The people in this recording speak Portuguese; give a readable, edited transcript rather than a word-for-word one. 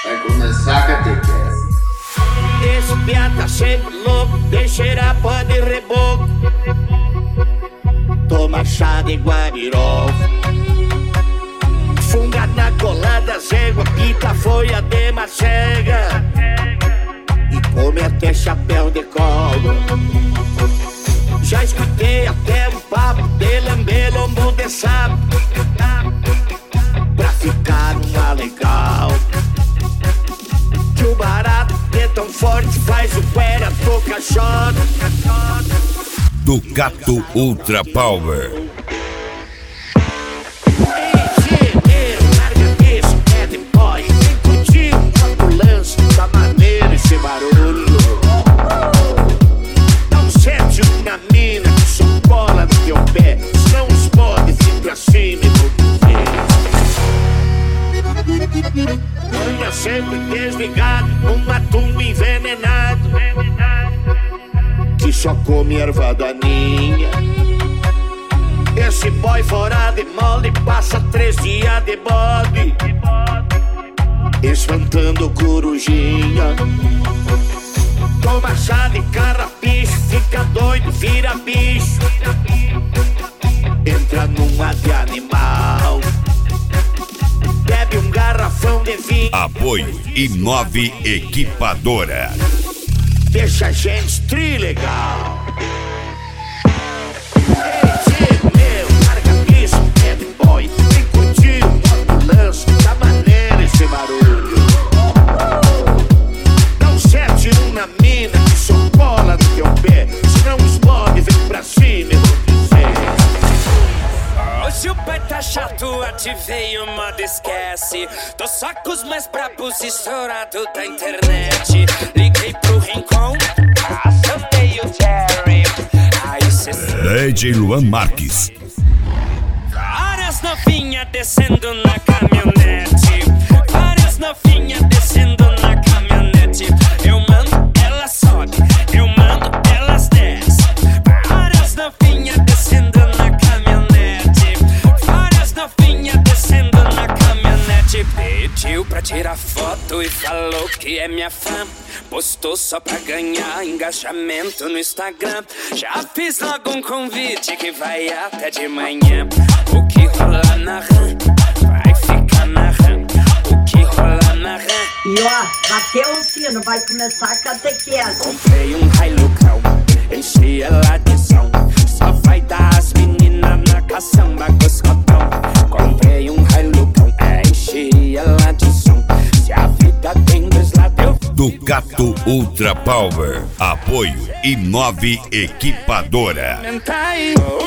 Vai começar a catequese. Esse piá tá sempre louco, deixa cheirar pó de reboco. Toma chá de guarirol, funga na colada, zégua, pita, folha de macega e come até chapéu de cola. Já escutei até um papo de lamber lombo de sapo pra ficar uma legal. Que o barato é tão forte, faz o pera do cachorro. Ducato Ultra Power. Engenheiro, larga isso, é de boy. Vem curtir uma ambulância, tá maneiro esse barulho. Dá um sete na mina, que só cola no teu pé. Senão os pode vir pra cima e não dizer. Anda sempre desligado, um atum envenenado que só come erva daninha. Esse boy fora de molde passa 3 dias de bode espantando corujinha. Toma chá de carrapicho, fica doido, vira bicho, entra numa de animal. Bebe um garrafão de vinho. Apoio Inove Equipadora. Deixa a gente trilegal. Larga isso, bad boy. Vem curtir uma ambulância, tá maneiro esse barulho. Dá um 7-1 na mina, que só cola no teu pé. Senão os bode vem pra cima, eu vou dizer. Hoje o pai tá chato, ativei o modo esquece. Tô só com os mais brabos estourados da internet. Liguei pro Rincon, acionei o Jerry. Aí cê DJ Luan Marques. várias novinhas descendo na caminhonete. Várias novinhas descendo na caminhonete. Eu mando, ela sobe. Eu mando, elas desce. Várias novinhas descendo na caminhonete. Várias novinhas descendo na caminhonete. Pediu pra tirar foto e falou que é minha fã. Postou só pra ganhar engajamento no Instagram. Já fiz logo um convite que vai até de manhã. O que rola na RAM vai ficar na RAM. O que rola na RAM. E ó, bateu o sino, vai começar a catequese. Comprei um Hilucão, enchi ela de som. Só vai dar as meninas na caçamba com os cotão. Comprei um Hilucão, enchi ela de som. Se a vida tem 2 lados eu... Ducato Ultra Power. Apoio Inove Equipadora. Tá aí.